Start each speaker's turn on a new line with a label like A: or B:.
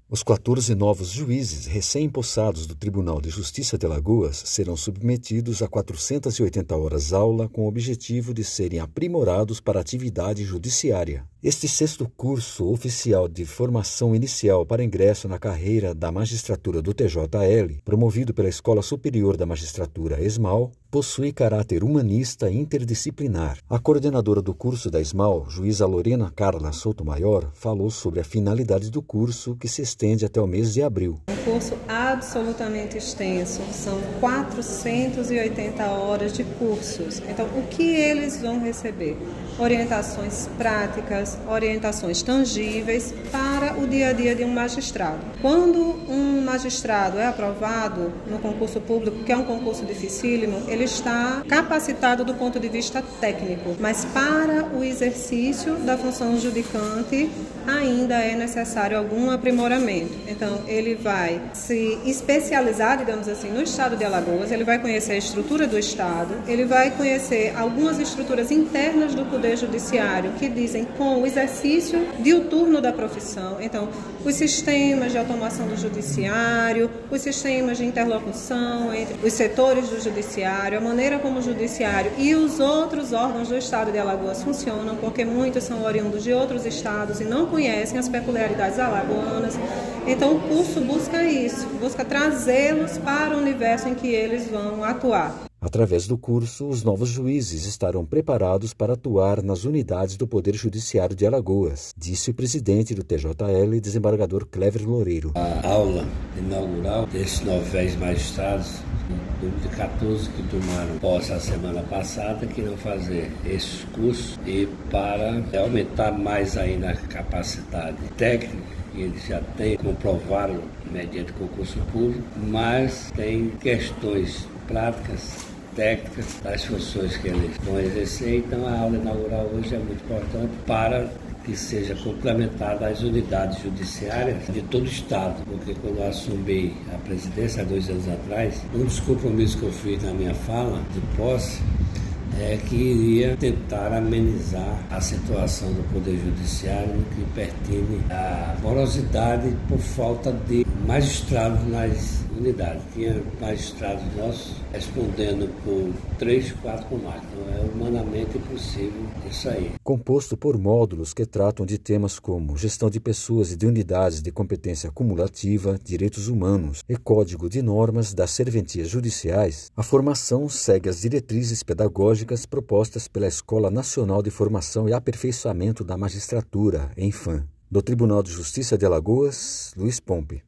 A: Os 14 novos juízes recém-empossados do Tribunal de Justiça de Alagoas serão submetidos a 480 horas aula com o objetivo de serem aprimorados para a atividade judiciária. Este 6º curso oficial de formação inicial para ingresso na carreira da magistratura do TJL, promovido pela Escola Superior da Magistratura ESMAL, possui caráter humanista e interdisciplinar. A coordenadora do curso da ESMAL, juíza Lorena Carla Soutomaior, falou sobre a finalidade do curso, que se estende até o mês de abril.
B: Um curso absolutamente extenso, são 480 horas de cursos. Então, o que eles vão receber? Orientações práticas, orientações tangíveis para o dia a dia de um magistrado. Quando um magistrado é aprovado no concurso público, que é um concurso dificílimo, ele está capacitado do ponto de vista técnico, mas para o exercício da função judicante ainda é necessário algum aprimoramento. Então, ele vai se especializar, digamos assim, no estado de Alagoas, ele vai conhecer a estrutura do estado, ele vai conhecer algumas estruturas internas do Poder Judiciário que dizem com o exercício diuturno da profissão. Então, os sistemas de automação do judiciário, os sistemas de interlocução entre os setores do judiciário, a maneira como o judiciário e os outros órgãos do estado de Alagoas funcionam, porque muitos são oriundos de outros estados e não conhecem as peculiaridades alagoanas. Então, o curso busca isso, busca trazê-los para o universo em que eles vão atuar.
A: Através do curso, os novos juízes estarão preparados para atuar nas unidades do Poder Judiciário de Alagoas, disse o presidente do TJL, desembargador Clever Loureiro.
C: A aula inaugural desses 9 magistrados, número de 14 que tomaram posse a semana passada, que irão fazer esse curso e para aumentar mais ainda a capacidade técnica, que eles já têm, comprovaram mediante concurso público, mas tem questões práticas, técnicas das funções que eles vão exercer. Então a aula inaugural hoje é muito importante para que seja complementada às unidades judiciárias de todo o estado, porque quando eu assumi a presidência há 2 anos atrás, um dos compromissos que eu fiz na minha fala de posse é que iria tentar amenizar a situação do Poder Judiciário no que pertine à morosidade por falta de magistrados nas unidades. Tinha magistrados nossos respondendo por 3, 4 comarcas. Então é humanamente impossível isso aí.
A: Composto por módulos que tratam de temas como gestão de pessoas e de unidades de competência cumulativa, direitos humanos e código de normas das serventias judiciais, a formação segue as diretrizes pedagógicas propostas pela Escola Nacional de Formação e Aperfeiçoamento da Magistratura, ENFAM. Do Tribunal de Justiça de Alagoas, Luiz Pompe.